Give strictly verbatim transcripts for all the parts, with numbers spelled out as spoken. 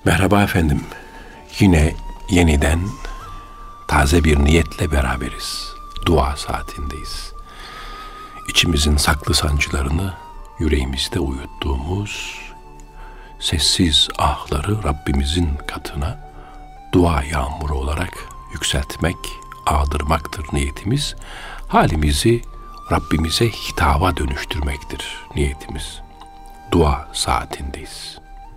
Merhaba efendim. Yine yeniden taze bir niyetle beraberiz. Dua saatindeyiz. İçimizin saklı sancılarını yüreğimizde uyuttuğumuz sessiz ahları Rabbimizin katına dua yağmuru olarak yükseltmek, ağdırmaktır niyetimiz. Halimizi Rabbimize hitaba dönüştürmektir niyetimiz. Dua saatindeyiz.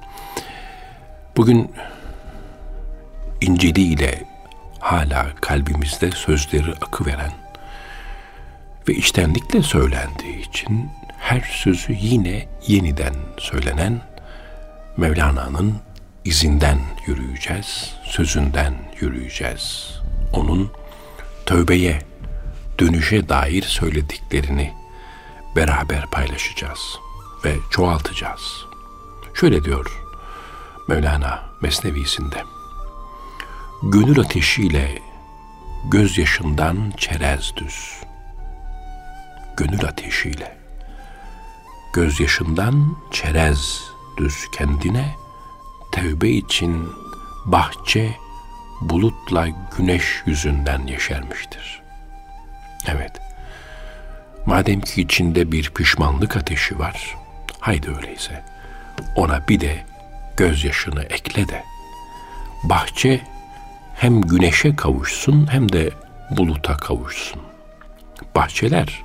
Bugün İncil'iyle hala kalbimizde sözleri akıveren ve içtenlikle söylendiği için her sözü yine yeniden söylenen Mevlana'nın izinden yürüyeceğiz, sözünden yürüyeceğiz. Onun tövbeye, dönüşe dair söylediklerini beraber paylaşacağız ve çoğaltacağız. Şöyle diyor Mevlana Mesnevisinde: gönül ateşiyle gözyaşından çerez düz. Gönül ateşiyle gözyaşından çerez düz kendine, tevbe için bahçe bulutla güneş yüzünden yeşermiştir. Evet, madem ki içinde bir pişmanlık ateşi var, haydi öyleyse ona bir de gözyaşını ekle de bahçe hem güneşe kavuşsun hem de buluta kavuşsun. Bahçeler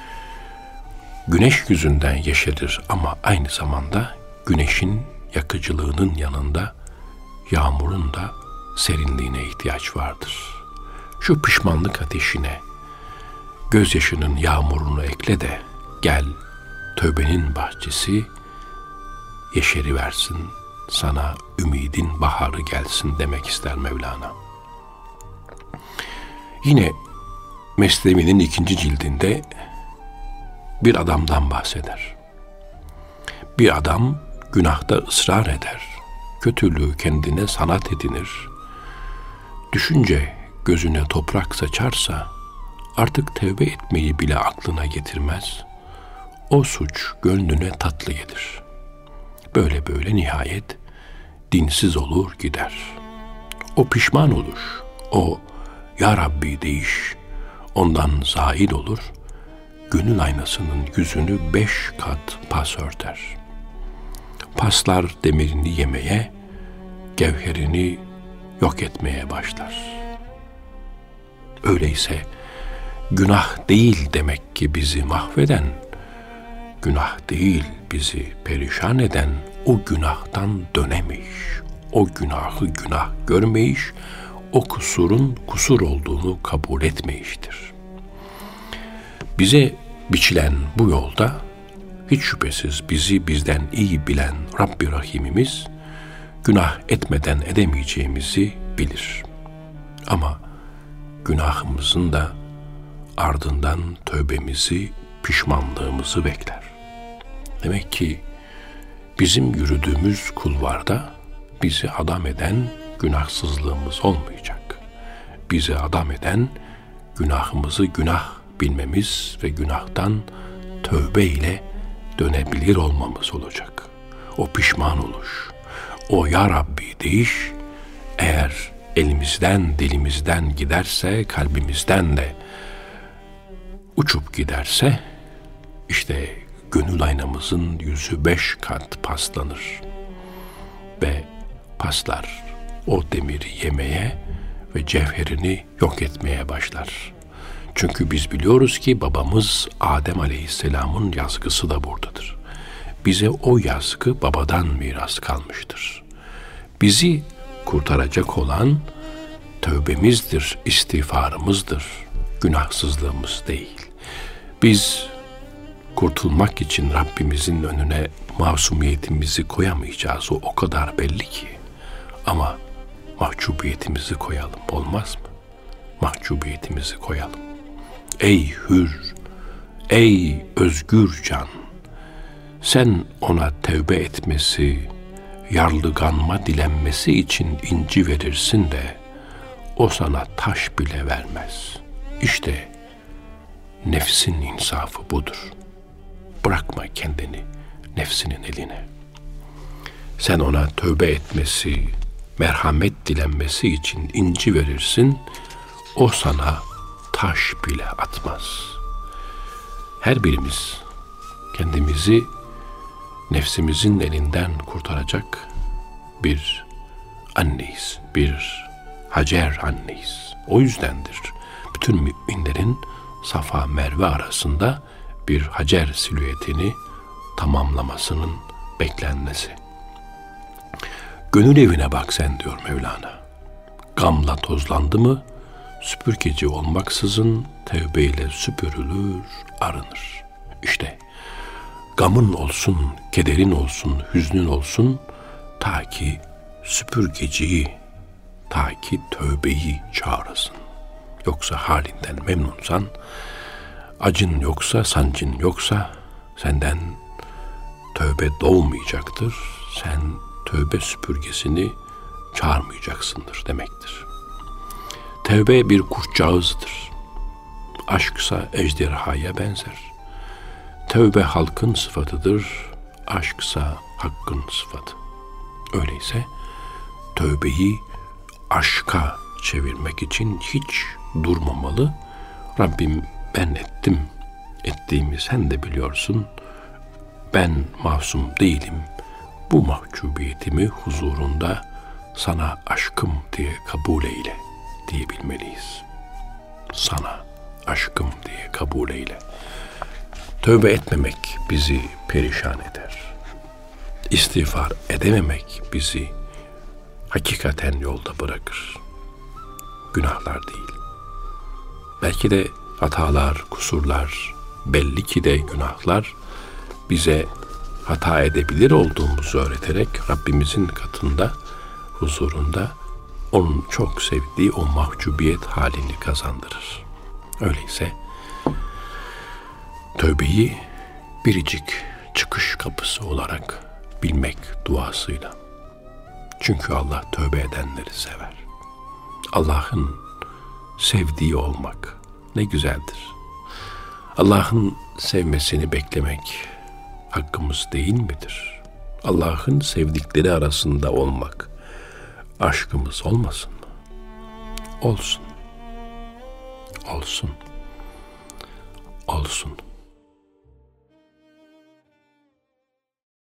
güneş yüzünden yeşerir ama aynı zamanda güneşin yakıcılığının yanında yağmurun da serinliğine ihtiyaç vardır. Şu pişmanlık ateşine gözyaşının yağmurunu ekle de gel tövbenin bahçesi yeşeriversin, sana ümidin baharı gelsin demek ister Mevlana. Yine Mesnevi'nin ikinci cildinde bir adamdan bahseder. Bir adam günahta ısrar eder, kötülüğü kendine sanat edinir, düşünce gözüne toprak saçarsa artık tevbe etmeyi bile aklına getirmez, o suç gönlüne tatlı gelir. Böyle böyle nihayet dinsiz olur gider. O pişman olur, o ya Rabbi değiş, ondan zail olur, gönül aynasının yüzünü beş kat pas örter. Paslar demirini yemeye, gevherini yok etmeye başlar. Öyleyse günah değil demek ki bizi mahveden, günah değil bizi perişan eden o günahtan dönemeyiş, o günahı günah görmeyiş, o kusurun kusur olduğunu kabul etmeyiştir. Bize biçilen bu yolda hiç şüphesiz bizi bizden iyi bilen Rabbi Rahimimiz günah etmeden edemeyeceğimizi bilir. Ama günahımızın da ardından tövbemizi, pişmanlığımızı bekler. Demek ki bizim yürüdüğümüz kulvarda bizi adam eden günahsızlığımız olmayacak. Bizi adam eden günahımızı günah bilmemiz ve günahtan tövbe ile dönebilir olmamız olacak. O pişman oluş, o ya Rabbi deyiş eğer elimizden, dilimizden giderse, kalbimizden de uçup giderse, işte gönül aynamızın yüzü beş kat paslanır ve paslar o demiri yemeye ve cevherini yok etmeye başlar. Çünkü biz biliyoruz ki babamız Adem Aleyhisselam'ın yazgısı da buradadır. Bize o yazgı babadan miras kalmıştır. Bizi kurtaracak olan tövbemizdir, istiğfarımızdır, günahsızlığımız değil. Biz kurtulmak için Rabbimizin önüne masumiyetimizi koyamayacağız. O o kadar belli ki. Ama mahcubiyetimizi koyalım. Olmaz mı? Mahcubiyetimizi koyalım. Ey hür, ey özgür can, sen ona tevbe etmesi, yarlıganma dilenmesi için inci verirsin de o sana taş bile vermez. İşte nefsin insafı budur. Bırakma kendini nefsinin eline. Sen ona tövbe etmesi, merhamet dilenmesi için inci verirsin, o sana taş bile atmaz. Her birimiz kendimizi nefsimizin elinden kurtaracak bir anneyiz, bir Hacer anneyiz. O yüzdendir bütün müminlerin Safa Merve arasında bir Hacer silüetini tamamlamasının beklenmesi. Gönül evine bak sen diyor Mevlana. Gamla tozlandı mı süpürgeci olmaksızın tevbeyle süpürülür, arınır. İşte gamın olsun, kederin olsun, hüznün olsun, ta ki süpürgeciyi, ta ki tövbeyi çağırasın. Yoksa halinden memnunsan, acın yoksa, sancın yoksa senden tövbe doğmayacaktır. Sen tövbe süpürgesini çağırmayacaksındır demektir. Tevbe bir kurtcağızdır. Aşksa ejderhaya benzer. Tövbe halkın sıfatıdır. Aşksa hakkın sıfatı. Öyleyse tövbeyi aşka çevirmek için hiç durmamalı. Rabbim ben ettim, ettiğimi sen de biliyorsun. Ben masum değilim. Bu mahcubiyetimi huzurunda sana aşkım diye kabul eyle diyebilmeliyiz. Sana aşkım diye kabul eyle. Tövbe etmemek bizi perişan eder. İstiğfar edememek bizi hakikaten yolda bırakır. Günahlar değil. Belki de hatalar, kusurlar, belli ki de günahlar bize hata edebilir olduğumuzu öğreterek Rabbimizin katında, huzurunda onun çok sevdiği o mahcubiyet halini kazandırır. Öyleyse tövbeyi biricik çıkış kapısı olarak bilmek duasıyla. Çünkü Allah tövbe edenleri sever. Allah'ın sevdiği olmak ne güzeldir. Allah'ın sevmesini beklemek hakkımız değil midir? Allah'ın sevdikleri arasında olmak aşkımız olmasın mı? Olsun. Olsun. Olsun.